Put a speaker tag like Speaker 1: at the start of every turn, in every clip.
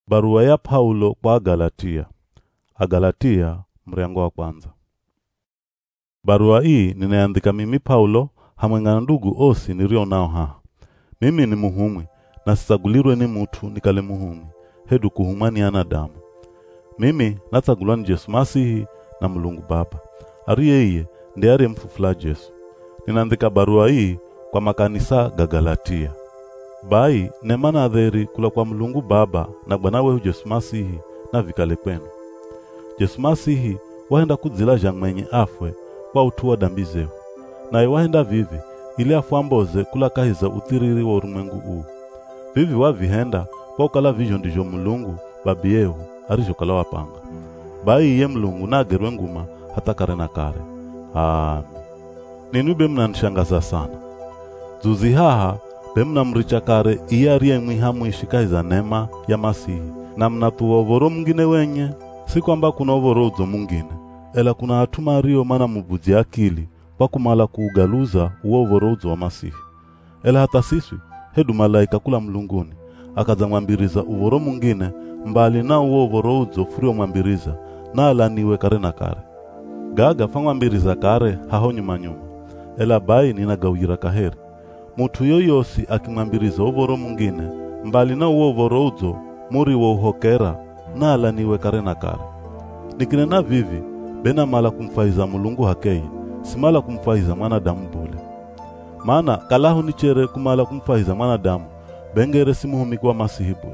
Speaker 1: Barua ya Paulo kwa Galatia. Agalatia mriango wa kwanza. Barua hii ninaandika mimi Paulo hamwenga na ndugu osi nirio nao ha. Mimi ni muhumwi na sisagulirwe ni mutu nikale muhumwi. Hedu kuhumani ana damu. Mimi natsagulwa ni Yesu Masihi na Mulungu Baba. Ariye iye ndiye mfufula Yesu. Ninaandika barua hii kwa makanisa ga Galatia. Bai nemana adheri kula kwa Mulungu Baba na Bwana wetu Yesu Masihi na vikale kwenu. Yesu Masihi wahenda kudzila jangmenye afwe kwa utuwa dambi zehu. Na wahenda vivi ili afuamboze kula kahiza utiriri wa ulimwengu huu. Vivi wavihenda kwa ukala vizho ndijo Mulungu babi yehu arijo kala wapanga. Bai iye Mulungu na agerwe nguma hata kare na kare. Amen. Ninube mnanishangaza sana. Zuzi haha bemna mricha kare iya riye mwihamu ishikahiza nema ya Masihi. Na mnatuwa uvoro mungine wenye, si kwamba kuna uvoro uzo mungine. Ela kuna hatuma rio mana mubuzi akili, kwa kumala kuugaluza uo uvoro uzo wa Masihi. Ela hata siswi, hedu malaika kula mlunguni, akaza mwambiriza uvoro mungine, mbali na uo uvoro uzo furio mwambiriza, na alaniwe kare na kare. Gaga fa mwambiriza kare haho nyuma nyuma. Ela bai ninagawira kaheri. Mutu yoyosi akimwambiriza uvoro mungine, mbali na uo uvoro uzo, muri wo uhokera, na alaniwe kare na kare. Nikinena vivi, bena mala kumfaiza Mulungu hakei, simala kumfaiza mwanadamu bule. Maana kalahu nichere kumala kumfaiza mwanadamu, bengere simuhumi kwa Masihi bule.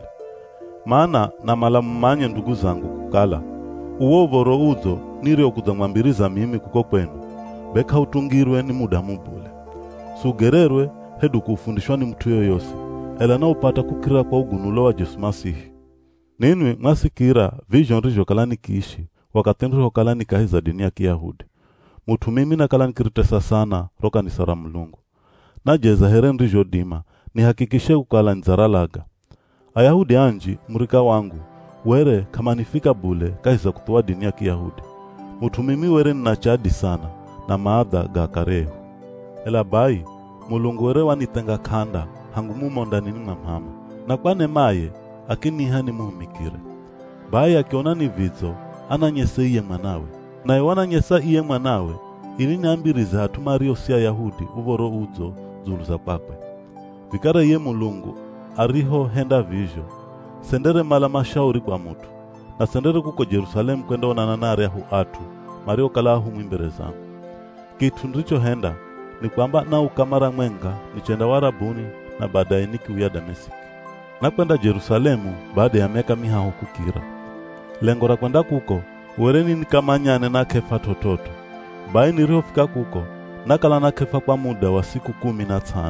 Speaker 1: Maana na mala mmanye ndugu zangu kukala, uo uvoro uzo nirio kuzamwambiriza mimi kuko kwenu, beka utungirwe ni mudamu bule. Sugererwe hedu kufundishwa ni mtu yoyosi, ela na upata kukira kwa ugunulo wa Yesu Masihi. Ninwi masikira vision rijo kalani kiishi, wakatendro ho kalani kahiza dini ya Kiyahudi. Mutu mimi na kalani kiritesa sana roka ni sara Mulungu. Na jeza heren rijo dima, ni hakikishe kukala nzaralaga. Ayahudi anji, murika wangu, were kama nifika bule kahiza kutuwa dini ya Kiyahudi. Mutu mimi were ninachadi sana, na maadha ga karehu. Ela bai, Mulungu were wanitenga kanda, hangumu mondani ni mamhama. Na kwa nemaye, akini hani muhumikire. Bai akiona ni vizo, ananyese iye mwanawe. Na iwana nyesa iye mwanawe, ili niambiriza hatumario siya Yahudi uvoro uzo zuluza kwakwe. Vikara iye Mulungu, ariho henda vizho, sendere mala mashauri kwa mutu. Na sendere kuko Jerusalemu kwenda onananare ahu atu, mario kalahu mwimbere zangu. Kitu ndicho henda, ni kwamba na ukamara mwenga, nichenda warabuni na baadaye nikiuya Dameski. Na kwenda Jerusalemu baada ya miaka mihaho kukira. Lengo la kwenda kuko, wereni nikamanyane na Kefa tototo. Bai nilihofika kuko, nakala na Kefa kwa muda wa siku 15.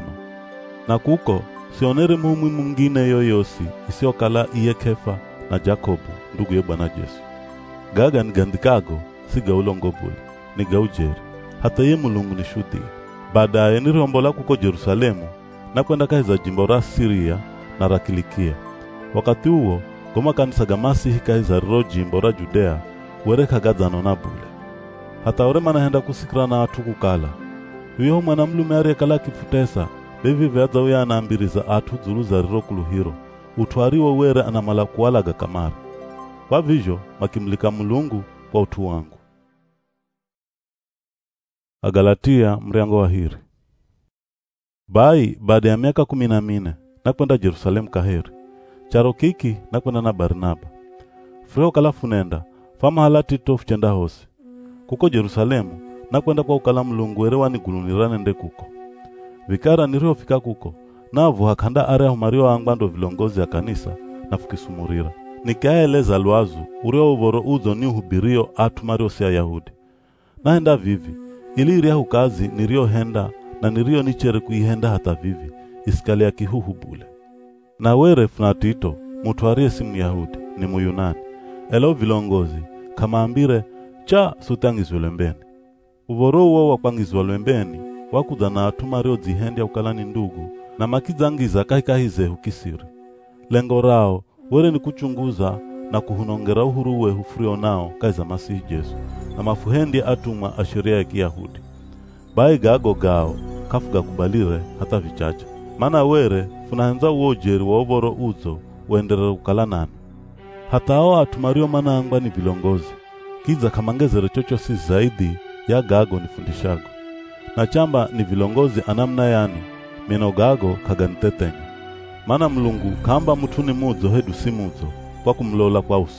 Speaker 1: Na kuko, sionere muhumwi mwingine yoyosi, isiokala iye Kefa na Jakobu, ndugu ye Bwana Yesu. Gaga nigandikago, siga ulongo bule, niga ujeri, hata ye Mulungu nishudia. Baadaye nilihombola kuko Jerusalemu, na kwenda kahiza jimbo ra Siria na ra Kilikia. Wakati huo, goma kanisa ga Masihi kahiza riro jimbo ra Judea, were kagadzano na bule. Hata ore manahenda kusikira na atu kukala. Uyo mwana mlume ari kala kifutesa, bevi veadza uya anaambiriza atu zulu za riro kuluhiro, utuariwa were anamala kuwalaga kamari. Kwa vizho, makimlika Mulungu kwa utu wangu. Agalatia mriango wa hiri. Bai baada ya miaka 14 na kwenda Jerusalemu kaheri. Charo kiki na kwenda na Barnaba. Freo kalafu nenda, fama halati tofu chenda hosi. Kuko Jerusalemu na kwenda kwa ukala Mulungu were wanigulunirane nde kuko. Vikara nilihofika kuko, navu hakanda are humario angwando vilongozi ya kanisa na fukisumurira. Nikaeleza lwazu, ureo uvoro uzo ni uhubirio atu mario siya Yahudi. Naenda vivi, ili iria hukazi nirio henda na nirio nichere kuihenda hata vivi, iskali ya kihuhu bule. Na were Funatito, mutuarie si Myahudi, ni Muyunani. Elo vilongozi, kama ambire, cha sutangizwe lembeni. Uvoro uo wakwangizwa lembeni, wakuza na atumario zihendi ya ukalani ndugu, na makizangiza kahikahize hukisiri. Lengo rao, were ni kuchunguza na kuhunongera uhuru we hufurio nao kaiza Masihi Yesu, na mafuhendi atumwa asheria ya Kiyahudi. Bai gago gao, kafuga kubalire hata vichacha. Mana were, funahenza uojeri wa uvoro uzo, uenderere ukalanani. Hata hao atumario manangwa ni vilongozi, kiza kamangezero chocho si zaidi ya gago nifundishago. Na chamba ni vilongozi anamna yani, mino gago kaganitetenya. Mana Mulungu kamba mutuni mudzo hedu si mudzo, kwa kumlola kwa uso.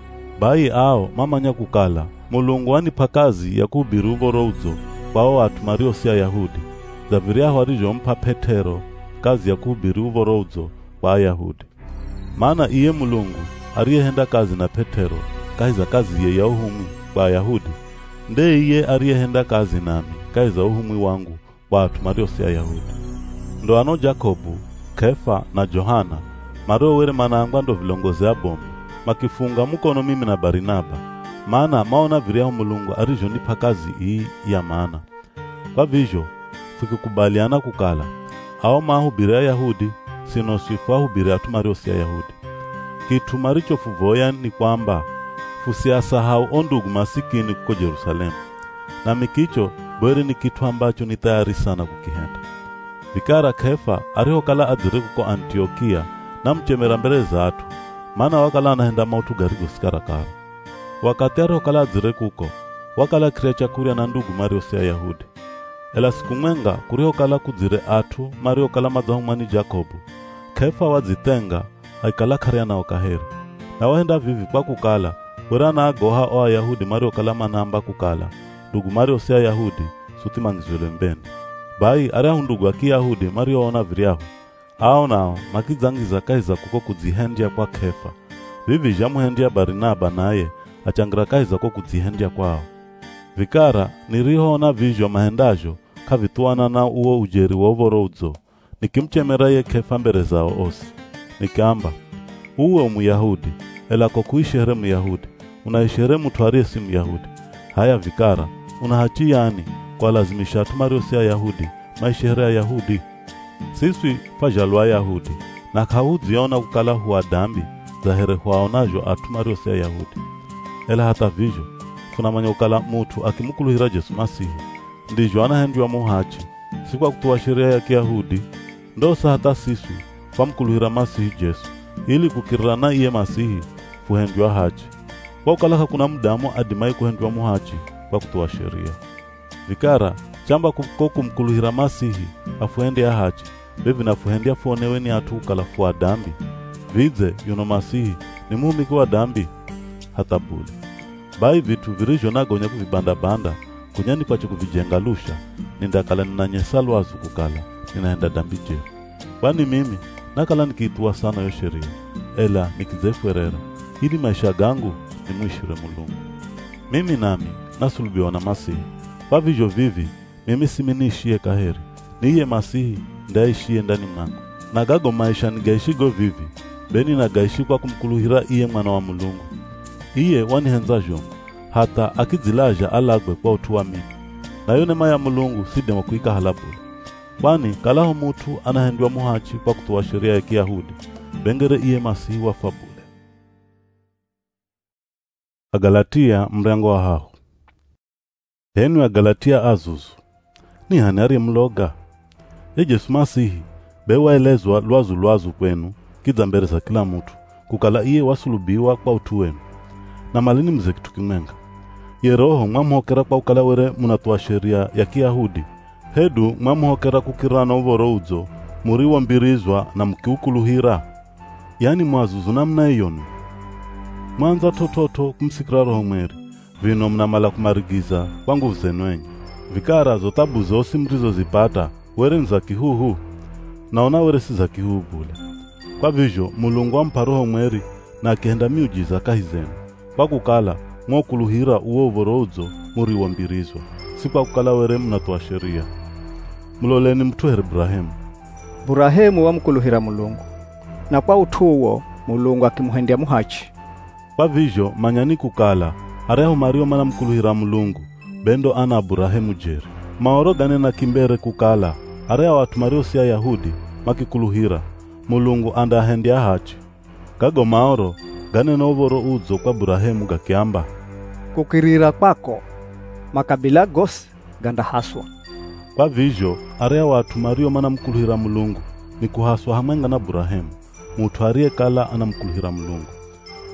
Speaker 1: Bai ao mamanya kukala, Mulungu anipa kazi ya kuhubiri uvoro udzo kwao atumario si Ayahudi. Zaviriaho arijompa Petero kazi ya kuhubiri uvoro udzo kwa Ayahudi. Maana iye Mulungu ariyehenda kazi na Petero kaiza kazi ye ya uhumwi kwa Ayahudi, nde iye ariyehenda kazi nami kaiza uhumwi wangu kwa atumario si Ayahudi. Ndo ano Jakobu, Kefa na Johana mario were manangwa ndo vilongozi abomu makifunga mukono mimi na Barinaba, maana maona viriaho Mulungu arijonipa kazi hii ya maana. Kwa vizho fikikubaliana kukala ao mahubiri Ayahudi sino sifu ahubiri atumario si Ayahudi. Kitu maricho fuvoya ni kwamba fusiasahau ondugu masikini kuko Jerusalemu, na mikicho bwere ni kitu ambacho ni tayari sana kukihenda. Vikara Kefa ariho kala adire kuko Antiokia na mchemera mbele za atu, maana wakala anahenda mautu garigo sikarakara. Wakati ariho kala adire kuko, wakala kirecha kuria na ndugu mario si Ayahudi. Ela siku mwenga kuriho kala kuzire atu mario kala mazahumani Jakobu, Kefa wazitenga haikala karia na okaheri. Na wahenda vivi kwa kukala, werana agoha o Ayahudi mario kala manamba kukala, ndugu mario si Ayahudi suti mangizwele mbeni. Bai ariahu ndugu aki Yahudi mario ona viriahu, ao nao makizangiza kaiza kuko kuzihendia kwa Kefa. Vivi jamuhendia Barinaba naye achangira kaiza kuko kuzihendia kwao. Vikara niriho ona vizho mahendajo kavituana na uo ujeri wa uvoro udzo, nikimchemera ye Kefa mbere zao osi. Nikamba, uwe umuyahudi, ela kwa kuishere muyahudi, unaishere mtu arie si muyahudi. Haya vikara, unahachi yani kwa lazimisha atumario si Ayahudi, maishere Ayahudi. Siswi fajalwa Ayahudi, na kahudziona kukala huwa dambi, zahere huwaonajo atumario si Ayahudi. Ela hata vizho, funamanya ukala mutu akimukuluhira Jesu Masihi, ndijo anahendiwa muhachi, sikwa kutuwa sheria ya Kiyahudi, ndosa hata siswi, famkuluhira Masihi Jesu, ili kukirana iye Masihi, fuhendiwa hachi. Kwa ukala hakuna mdamu adimai kuhendiwa muhachi, kwa kutuwa sheria. Vikara, chamba kuko kumkuluhira Masihi, afuhendi ya hachi, bevi na fuhendi ya fuonewe ni atu ukala fuwa dambi. Vidze, yuno Masihi, ni muhumiki wa dambi, hata buli. Bai vitu virijo nagonya kuvibanda banda, kunyani pacho kuvijengalusha, nindakala ninanyesalo wazu kukala, ninaenda dambi je. Kwani mimi, nakala nikiituwa sana yo sheria, ela nikizefu erera, hili maisha gangu ni mwishire Mulungu. Mimi nami, nasulubiwa na Masihi, kwa vizho vivi, mimi siminiishie kaheri, niye Masihi ndaishie ndani mwangu. Nagago maisha nigaishigo vivi, beni nagaishi kwa kumkuluhira iye mwana wa Mulungu. Iye wanihenza jongo, hata akizilaja alagwe kwa utuwa mimi. Na yone maya Mulungu sidema kuika halabule. Kwani kalaho mutu anahendiwa muhachi kwa kutuwa sheria ya Kiyahudi, bengere iye Masihi wa fabule. Agalatia mrengo wa hahu. Henu ya Galatia azuzu, ni hanari mloga. Jesu Masihi, bewaelezwa lwazu kwenu, kiza mbere za kila mutu, kukala iye wasulubiwa kwa utu wenu. Na malini mzekitu kimenga. Ye roho mwamuhokera kwa ukala were munatuwa sheria ya Kiyahudi. Hedu mwamuhokera kukirana uvoro udzo, muriwa mbirizwa na mkiukuluhira. Yani mwazuzu namna iyonu. Mwanza tototo kumsikira roho mweri, vino mnamala kumarigiza kwa nguvu zenu enye. Vikara zotabu zosi mrizo zipata, were nza kihuhu, naona were si za kihuhu bule. Kwa vizho, Mulungu ampa roho mweri na akihenda miujiza kahizenu. Kwa kukala, mwokuluhira uo uvoro udzo, muriwa mbirizwa. Si kwa kukala were mnatuwa sheria. Muloleni mtuhere Ibrahimu
Speaker 2: wamkuluhira Mulungu, na kwa utuwo Mulungu akimuhendia muhachi.
Speaker 1: Kwa vizho manyani kukala, areho mario mana mkuluhira Mulungu, bendo ana Ibrahimu jeri. Maoro gane na kimbere kukala, areho watu mario si Ayahudi, makikuluhira, Mulungu anda hendia hachi. Kago maoro, gane na uvoro udzo kwa Ibrahimu gakiamba,
Speaker 2: kukirira kwako, makabila gosi ganda haswa.
Speaker 1: Kwa vizho, areho watu mario mana mkuluhira Mulungu, ni kuhaswa hamenga na Ibrahimu, mutu arie kala ana mkuluhira Mulungu.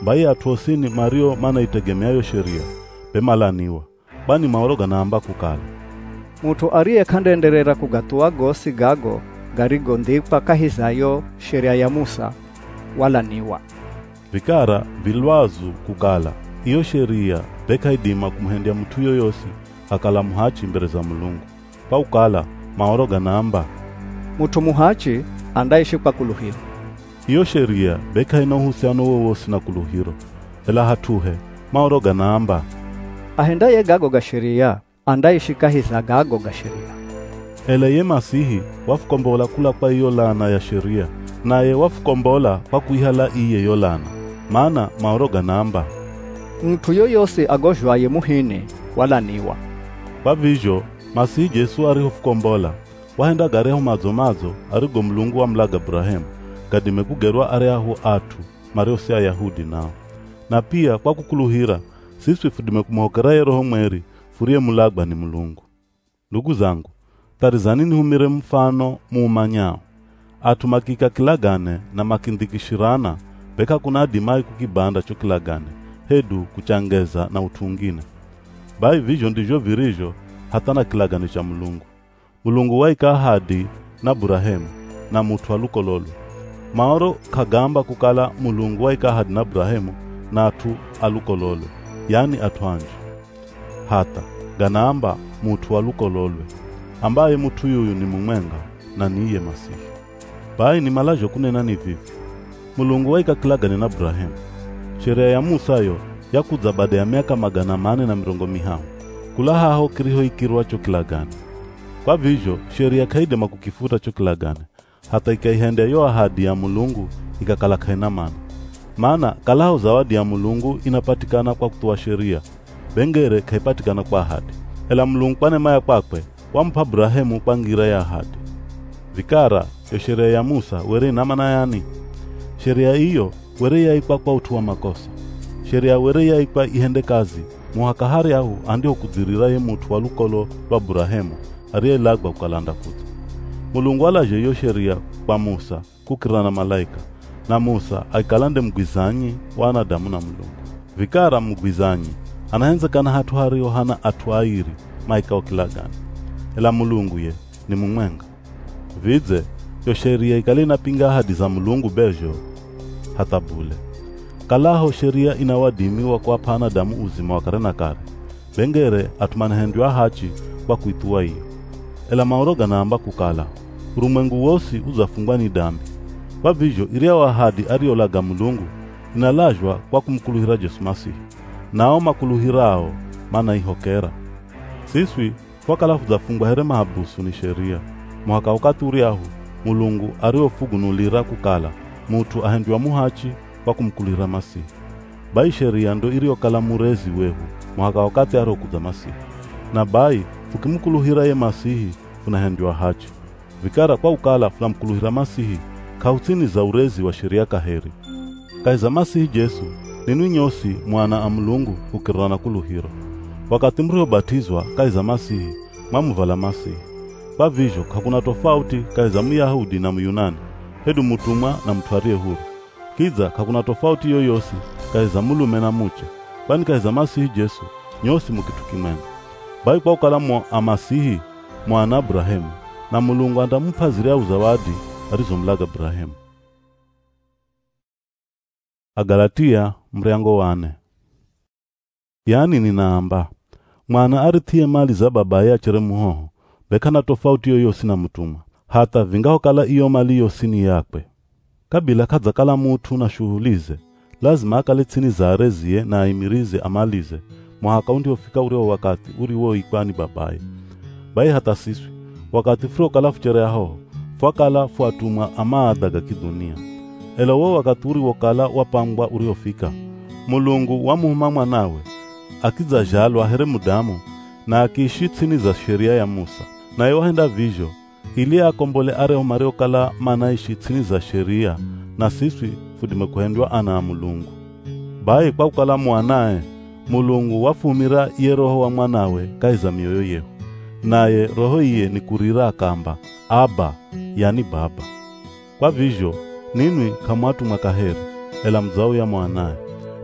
Speaker 1: Mbai atuosini mario mana itegemeayo sheria bemalaniwa, bani maoroga naamba kukala.
Speaker 2: Mutu ariye kandenderera kugatua gosi gago garigondikwa kahizayo sheria ya Musa walaniwa.
Speaker 1: Vikara vilwazu kukala iyo sheria bekaidima kumhendia mtu yoyosi akala muhachi mbere za Mulungu. Paukala maoroga naamba
Speaker 2: mutu muhachi andaishi kwa kuluhiro.
Speaker 1: Iyo sheria bekaina uhusiano wowosi na kuluhiro. Ela hatuhe maoroga naamba
Speaker 2: ahendaye gago ga sheria andaishi kahiza gago ga sheria.
Speaker 1: Ela ye Masihi wafukombola kula kwa iyo lana ya sheria, naye wafukombola kwa kuihala iye yo lana. Maana maoroga naamba
Speaker 2: mtu yoyosi agojwaye muhini walaniwa.
Speaker 1: Pavijo Masihi Jesu arihofukombola wahenda gareho mazo arigo Mulungu wa mlaga Abrahamu kadime kugerwa areahu atu mariosi Ayahudi nao. Na pia kwa kukuluhira sisi fudime kumhokera Roho Mweri furie mulagwa ni Mulungu. Ndugu zangu, tarizani nihumire mfano muumanyao. Atumakika kilagane na makindikishirana beka kuna dimai kukibanda cho kilagane hedu kuchangeza na utungine. Bai vijo ndijo virijo hatana kilagane cha Mulungu. Mulungu waika ahadi na Abrahamu na mutu alukololo. Maoro kagamba kukala Mulungu waika ahadi na Abrahamu na atu alukololo, yani atuanju. Hata ganaamba mutu alukololwe, ambaye mutu yuyu ni mumwenga na niye Masihi. Bai ni malajo kunena ni vivi. Mulungu waika kilagane na Abrahamu. Sheria ya Musa yo yakuza baada ya miaka 450. Kulaha ho kiriho ikirwa cho kilagane. Kwa vijo sheria kaide makukifuta cho kilagane. Hata ikaihende yo ahadi ya Mulungu ikakala kaina mana. Maana kalao zawadi ya Mulungu inapatikana kwa kutoa sheria. Bengere kaipatikana kwa ahadi. Ela Mulungu kwa neema ya kwakwe wampa Abrahamu kwa ngira ya ahadi. Vikara yo sheria ya Musa were na maana yani. Sheria hiyo were yaikwa kwa utuwa makosa. Sheria were yaikwa ihende kazi muhakahari ahu andio kudziriraye mutu walukolo wa Abrahamu ariye lagwa kukalanda kuza. Mulungu alaje yo sheria kwa Musa kukirana malaika, na Musa aikalande mgwizanyi wanadamu na Mulungu. Vikara mgwizanyi anahenza kana hatu hariyo hana atuairi maika wakilagani. Ela Mulungu ye ni mumwenga. Vidze yo sheria ikalina pinga ahadi za Mulungu bejo hata bule. Kalaho sheria inawadimiwa kwa pana damu uzima wa kare na kare. Bengere atumanahendwa hachi kwa kuitua hiyo. Ela maoroga naamba kukala urumwengu wosi uzafungwa ni dambi. Bavijo iria wa ahadi ariolaga Mulungu inalajwa kwa kumkuluhira Yesu Masihi. Nao makuluhirao mana ihokera. Siswi wakala uzafungwa here mahabusu ni sheria. Mwaka wakati uriahu Mulungu ariofugunulira kukala mutu ahendwa muhachi kwa kumkulira Masihi. Bai sheria ndo iriokala murezi wehu mwaka wakati arokuza Masihi. Na bai fukimkuluhira ye Masihi unahendwa hachi. Vikara kwa ukala funamkuluhira Masihi kautini za urezi wa sheria kaheri. Kaiza Masihi Jesu ninu nyosi mwana Mulungu ukirana kuluhiro. Wakati mrio batizwa kaiza Masihi mamuvala Masihi. Bavijo hakuna tofauti kaiza Myahudi na Myunani, hedu mutumwa na mtu aliye huru. Kiza hakuna tofauti yoyosi kaiza mulume na muche, bani kaiza Masihi Jesu nyosi mukitu kimwenga. Bai kwa ukalamu Masihi mwana Abrahamu, na Mulungu andamupa ziria uzawadi arizomlaga Abrahamu. Agalatia mriango 4. Yani ninaamba mwana aritie mali za babaye achere muhoho bekana tofauti yoyosi na mutumwa, hata vingaho kala iyo mali yosi ni yakwe. Kabila kadza kala mutu na shuhulize lazima akale tsini zarezie na imirize amalize mwaka undi ofika uri wakati uri wo ikwani babaye. Bai hata siswi wakati furo kala fuchere aho fuakala fuatumwa amaadaga kidunia. Ela wo wakati uri wokala wapangwa uri ofika Mulungu wamuhuma mwanawe akiza jalwa here mudamu na akiishi tsini za sheria ya Musa. Na yohenda vijo ili akombole areo mareo kala manaishi tsini za sheria na siswi fudime kuhendwa ana Mulungu. Bai kwa ukala mwanae Mulungu wafumira iye roho wa mwanawe kaiza mioyo yehu. Naye roho iye ni kurira kamba Aba, yani baba. Kwa vijo ninwi kamwatu makaheri ela mzao ya mwanae.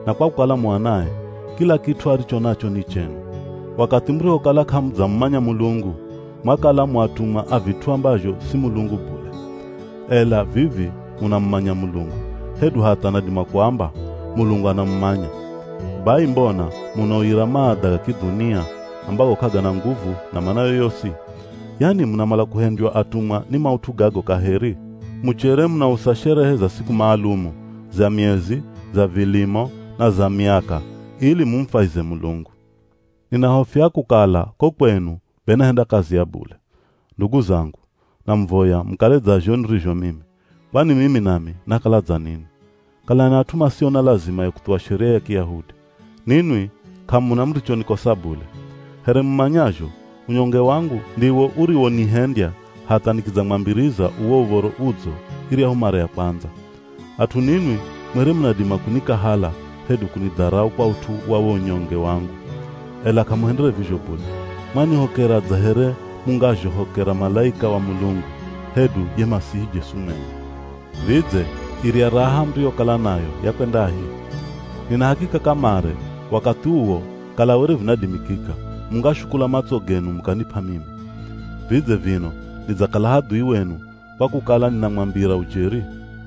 Speaker 1: na kwa kukala mwanaye, kila kitu alicho nacho ni chenu. Wakati mrio kala kamzammanya Mulungu, mwakala mwatuma avitu ambajo si Mulungu bule. Ela vivi munammanya Mulungu, hedu hata nadima kwamba Mulungu anammanya. Bai mbona munaoira maada kidunia ambako kaga na nguvu na manayo yosi? Yani munamala kuhendiwa atumwa ni mautu gago kaheri. Muchere mnausa sherehe za siku maalumu, za miezi, za vilimo na za miaka, ili mumfaize Mulungu. Ninahofia kukala ko kwenu benahenda kazi ya bule. Ndugu zangu, na mvoya mkale za jonrijo mimi, kwani mimi nami nakala za nini? Kala natuma sio na lazima ya kutoa sheria ya Kiyahudi. Ninwi kamuna mricho nikosa bule. Here mmanyajo, unyonge wangu ndiwo uriwo nihendya hata nikizamwambiriza uwo uvoro udzo ili ya humara ya kwanza. Atu ninwi mwere mnadima kunika hala hedu kunidharau kwa utu wawo unyonge wangu. Ela kamuhendere vizho bule. Mwani hokera zahere mungajo hokera malaika wa Mulungu hedu ye Masihi Jesu mwenye. Vidze ili ya raha mrio kala nayo ya kwenda hii. Nina hakika kamare wakati uwo kala were vinadimikika mungashukula matso genu mkanipa mimi. Vidze vino nizakala hadui wenu kwa kukala ninamwambira ujeri.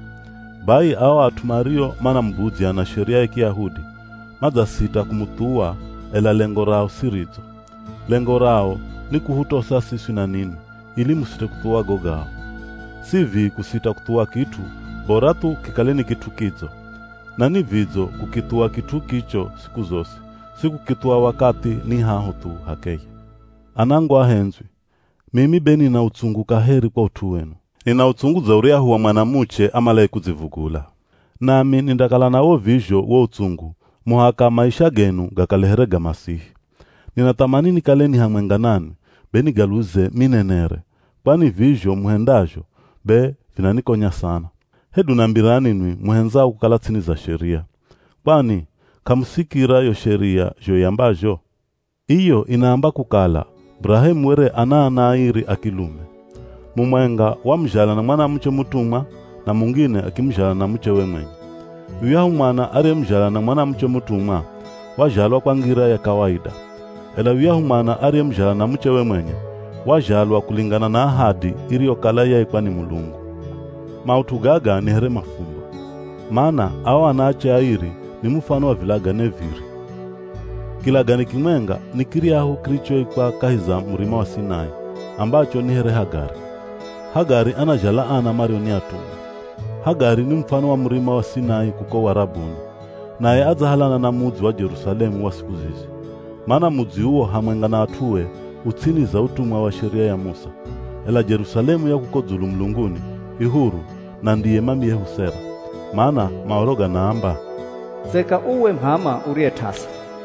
Speaker 1: Bai awa atumario mana mbuzi ana sheria ya Kiyahudi maza sita kumutua ela lengo rao sirizo. Lengo rao ni kuhutosa sisi na nini ili musite kutua gogao. Sivi kusita kutua kitu boratu kikaleni kitu kizo. Nani vizo kukitua kitu kicho siku zose, siku kitua wakati ni haho tu hakei. Anangu ahenzwi, mimi beni na utsungu kaheri kwa utu wenu. Nina utsungu za uria huwa mwanamuche amalaye kuzivugula. Nami nindakala na wo vizho wo utsungu, muhaka maisha genu gakaleherega Masihi. Ninatamani nikaleni hamwenganani, beni galuze minenere, kwani vizho muhendajo, be vinanikonya sana. Hedu nambirani nwi muhenza kukala tini za sheria. Kwani kamusikira yo sheria jo yambajo. Iyo inaamba kukala Brahimu were anairi akilume. Mumwenga wamjala na mwana mche mutumwa na mungine akimjala na mche wemwenye. Uyahu mwana are mjala na mwana mche mutumwa wajalwa kwa ngira ya kawaida. Ela uyahu mwana are mjala na mche wemwenye wajalwa kulingana na ahadi iliyokala ya ikwani Mulungu. Mautu gaga ni here mafumbo. Maana awa anaache airi ni mfano wa vilaga neviri. Kilagani kimwenga ni kiriahu kilicho ikwa kahiza murima wa Sinai ambacho ni here Hagari. Hagari anajala ana marioni atumwa. Hagari ni mfano wa murima wa Sinai kuko Warabuni. Naye azahalana na mudzi wa Jerusalemu wa siku zizi. Maana mudzi huo hamwenga na atuwe utini za utumwa wa sheria ya Musa. Ela Jerusalemu ya kuko dzulu mlunguni ihuru na ndiye mami yehusera. Maana maoroga naamba
Speaker 2: Zeka uwe mhama urie tasa,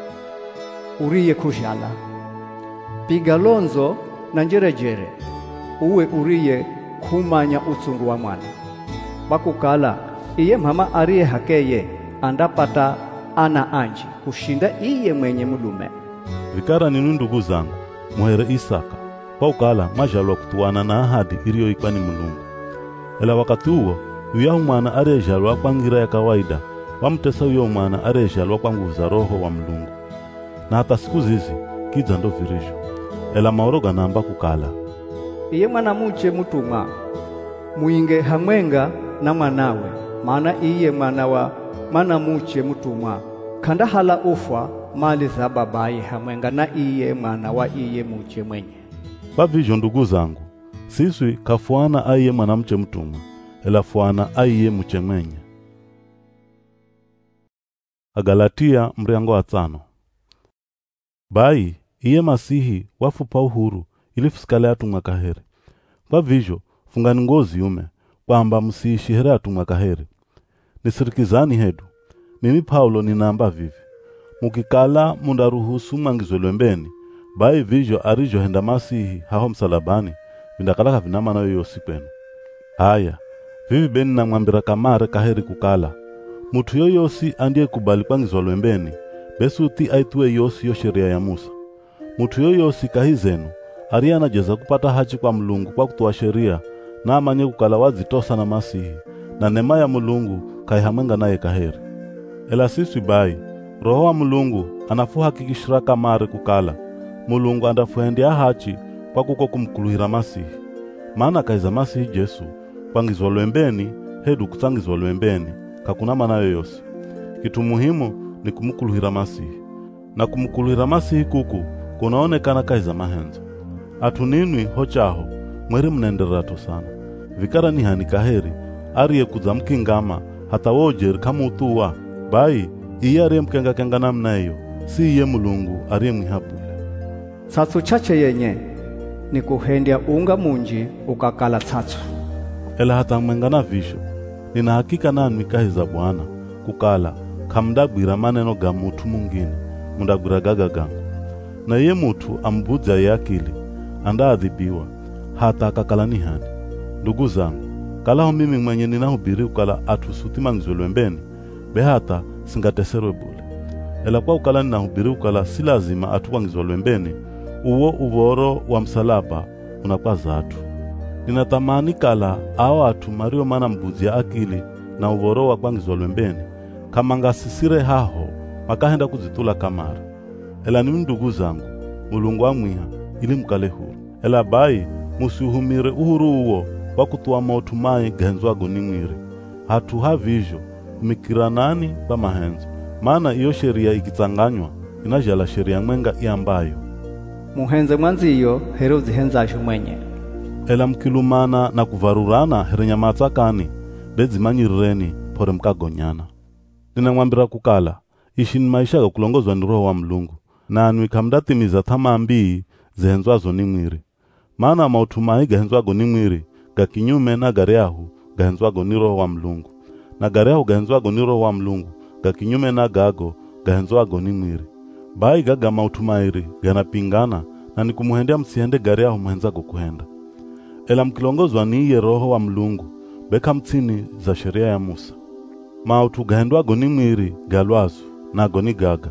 Speaker 2: uriye kujala. Piga lonzo na njerejere, uwe uriye kumanya utsungu wa mwana. Bakukala, iye mhama ariye hakeye, andapata ana anji, kushinda iye mwenye mulume.
Speaker 1: Vikara ninu ndugu zangu, muhere Isaka, kwa ukala majalwa kutuwana na ahadi iliyo ikwani Mulungu. Ela wakati huo, uyahu mwana arejalwa kwa ngira ya kawaida, wamtesa uyo mwana arejalwa kwa nguvu za Roho wa Mulungu. Na hata siku zizi, kiza ndo virisho. Ela maoroga naamba kukala
Speaker 2: Iye mwana muche mutumwa, muinge hamwenga na mwanawe, maana iye mwana wa mwana muche mutumwa, kanda hala ufwa mali za babaye hamwenga na iye mwana wa iye muche mwenye.
Speaker 1: Bavizho ndugu zangu, siswi kafuana aiye mwanamche mtumwa, ela fuana aiye muche mwenye. Agalatia mriango wa 5. Bai, iye Masihi wafupa uhuru ili fusikale atumwa kaheri. Kwa vizho, fungani ngozi yume, kwamba msiishi here atumwa kaheri. Nisirikizani hedu, mimi Paulo ninaamba vivi. Mukikala mundaruhusu mangizo lwembeni, bai vizho arijo henda Masihi haho msalabani, vindakalaka vinama na yoyosi kwenu. Haya, vivi beni na mwambira kamare kaheri kukala. Mutu yoyosi andie kubali kwangizwa lwembeni, besuti aitue yosi yo sheria ya Musa. Mutu yoyosi kahizenu, ariana jeza kupata hachi kwa Mulungu kwa kutoa sheria, na amanye kukala wazitosa na Masihi, na nema ya Mulungu kaihamenga naye kaheri. Ela siswi bai, Roho wa Mulungu anafuhakikishira kamari kukala Mulungu andafuhendia hachi kwa kuko kumkuluhira Masihi. Maana kaiza Masihi Jesu kwangizwa lwembeni hedu kutsangizwa lwembeni kakuna mana yoyose. Kitu muhimu ni kumkuluhira Masihi. Na kumkuluhira Masihi kuku kunaonekana kaiza mahenzo. Atuninwi hochaho mweri mnendererato sana. Vikara ni hanikaheri ariye kuzamkingama hata wojeri kamutuwa. Bai iye ariye mkenga namnayo si iye Mulungu ariye mwihapule.
Speaker 2: Tsatsu chache yenye ni kuhendia unga munji ukakala tsatsu.
Speaker 1: Ela hata mwengana visho nina hakika nanwi kahiza Bwana kukala kamdagwira maneno ga mutu mungine mundagwira gaga gangu. Na iye mutu ambudza ya akili anda adhibiwa hata akakala nihani. Ndugu zangu, kalaho mimi mwenye ninahubiri ukala atusutimangizwe lwembeni behata singateserwe bule. Ela kwa ukala ninahubiri ukala si lazima atuwangizwe lwembeni, uwo uvoro wa msalaba unakwaza atu. Ninatamani kala awa atu mario mana mbudzi ya akili na uvoro wa kwangizwa lwembeni kama ngasisire haho makahenda kuzitula kamara. Ela ni ndugu zangu, Mulungu amwiha ili mkale huru. Ela bai musiuhumire uhuru uwo wakutuwa mautumai gahenzwago ni mwiri. Hatu havijo umikiranani pa mahenzo. Maana iyo sheria ikitsanganywa inajala sheria mwenga iambayo
Speaker 2: muhenze mwanziyo hero zihenzasho mwenye.
Speaker 1: Ela mkilumana na kuvarurana herenya matsakani dedzimanyirireni pore mkagonyana. Ninamwambira kukala ishini maisha ga kulongozwa ni Roho wa Mulungu na anwi kamdatimiza thamambii zihenzwazo ni mwiri. Maana mautumai gahenzwago ni mwiri ga kinyume na gareahu gahenzwago ni Roho wa Mulungu, na gareahu gahenzwago ni Roho wa Mulungu ga kinyume na gago gahenzwago ni mwiri. Bai gaga mautumairi ganapingana na nikumuhendea msihende gareahu mwenzago kuhenda. Ela mkilongozwa ni iye Roho wa Mulungu beka mtini za sheria ya Musa. Mautu gahendwago ni mwiri galwazu nago ni gaga: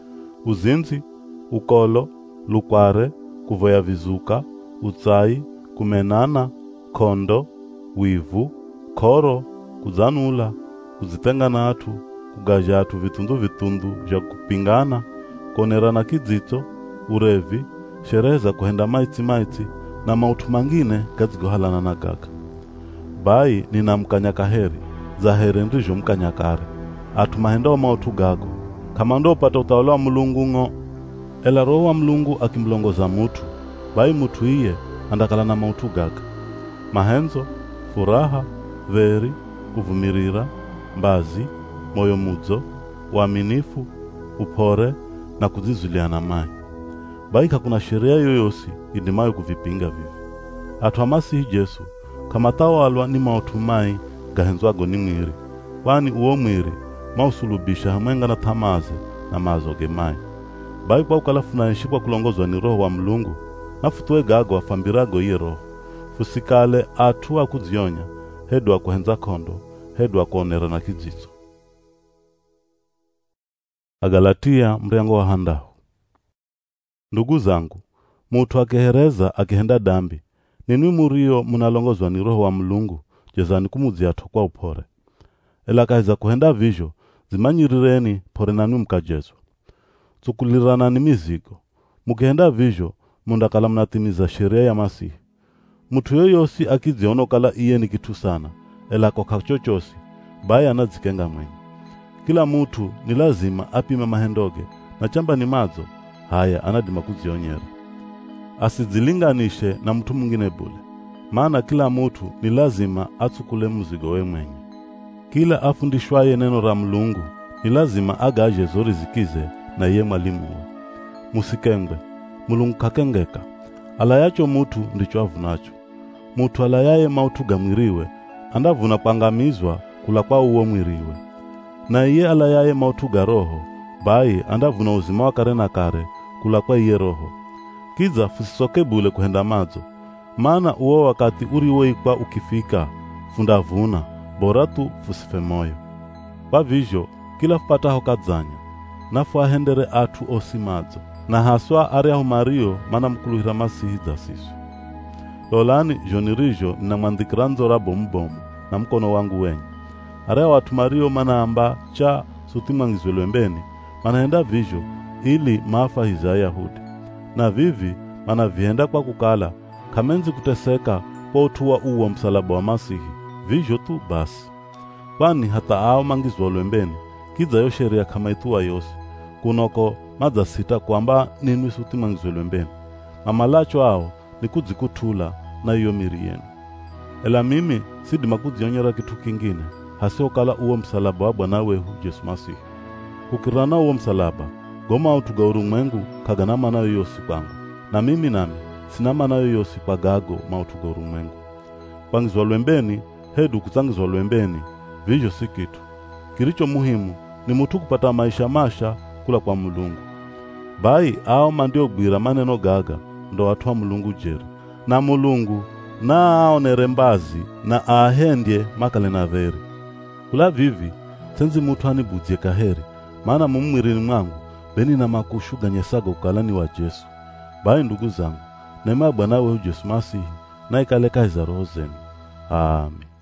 Speaker 1: uzinzi, ukolo, lukware, kuvoya vizuka, utsai, kumenana, kondo, wivu, koro, kuzanula, kuzitenga na atu, kugaja atu vitundu vya kupingana, konerana kidzito, urevi, sherehe za kuhenda maiti na mautu mangine gazigohalana na gaga. Bai nina mkanyaka heri za heri ndijo mkanyakare atu mahenda wa mautu gago kama ndo pata utawala wa Mulungu ngo. Ela Roho wa Mulungu akimlongoza mutu bai mutu iye andakala na mautu gaga: mahenzo, furaha, veri, kuvumirira, mbazi, moyo mudzo, uaminifu, upore na kuzizuliana mai. Bai kakuna sheria yoyosi idimayo kuvipinga vivi. Atu wa Masihi Jesu kama tawalwa ni mautumai gahenzwago ni mwiri, wani uo mwiri mausulubisha hamwenga na tamaze na mazoge mai. Bai kwa ukalafuna nshipwa kulongozwa ni Roho wa Mulungu na futuwe gago afambirago iye Roho. Fusikale atu wa kuzionya hedu wa kuhenza kondo hedu wa kuonera na kidzito. Agalatia mriango wa handahu. Ndugu zangu, mutu akehereza akihenda dambi ninwi murio munalongozwa ni Roho wa Mulungu jezani kumuzia tokwa upore. Ela kaiza kuhenda vijo zimanyirireni pore nanwi mkajezwa. Tsukulirana ni mizigo. Mukihenda vijo mundakala mnatimiza sheria ya Masihi. Mutu yoyosi akiziono kala iye ni kitu sana ela kwa kachochosi baya anadzikenga mwenye. Kila mutu ni lazima apime mahendoge na chamba ni madzo haya anadima kuzionyera. Asizilinganishe na mtu mwingine bule. Maana kila mutu ni lazima atsukule muzigo we mwenye. Kila afundishwaye neno la Mulungu ni lazima agaje zori zikize na ye mwalimu we. Musikengwe, Mulungu kakengeka. Alayacho mutu ndicho avunacho. Mutu alayaye mautu gamwiriwe andavuna pangamizwa kula kwa uwo mwiriwe. Na iye alayaye mautu ga Roho bai andavuna uzima wa kare na kare kula kwa iye Roho. Kiza fusisoke bule kuhenda madzo. Maana uwo wakati uriwoikwa ukifika fundavuna bora tu fusife moyo. Kwa vijo kila fupataho kadzanya nafu ahendere atu osi madzo na haswa areahu mario mana mkuluhira Masihi dzasiso. Lolani jonirijo ninamwandikira nzora bomu na mkono wangu wenye. Areahu watu mario mana amba cha sutimangizwe lwembeni manaenda vizho ili maafa hiza Yahudi. Na vivi manavienda kwa kukala kamenzi kuteseka kwa utuwa uwa msalaba wa Masihi. Vizho tu basi. Kwani hata ao mangizwa lwembeni kiza yo sheria kama ituwa yose kunoko madza sita kwamba ninu isuti mangizwa lwembeni. Mamalacho ao ni kudzikutula na iyo miri yenu. Ela mimi sidima kudzionyera kitu kingine hasiokala uwo msalaba wa Bwana wehu Yesu Masihi. Kukirana uwo msalaba goma utuga urumwengu kaganama nayo yosi kwangu, na mimi nami sinama nayo yosi kwa gago mautuga urumwengu. Kwangizwa lwembeni hedu kutsangizwa lwembeni vizho si kitu. Kilicho muhimu ni mutu kupata maisha masha kula kwa Mulungu. Bai ao mandio gwira maneno gaga ndo watu wa Mulungu jeri. Na Mulungu na aonere mbazi na ahendye makale na veri. Kula vivi senzi mutu hanibudzie kaheri, maana mumwirini mwangu beni na makushuga nyesaga ukalani wa Jesu. Bai ndugu zangu, neema ya Bwana wetu Yesu Masihi na ikaleka hiza roho zenu. Amen.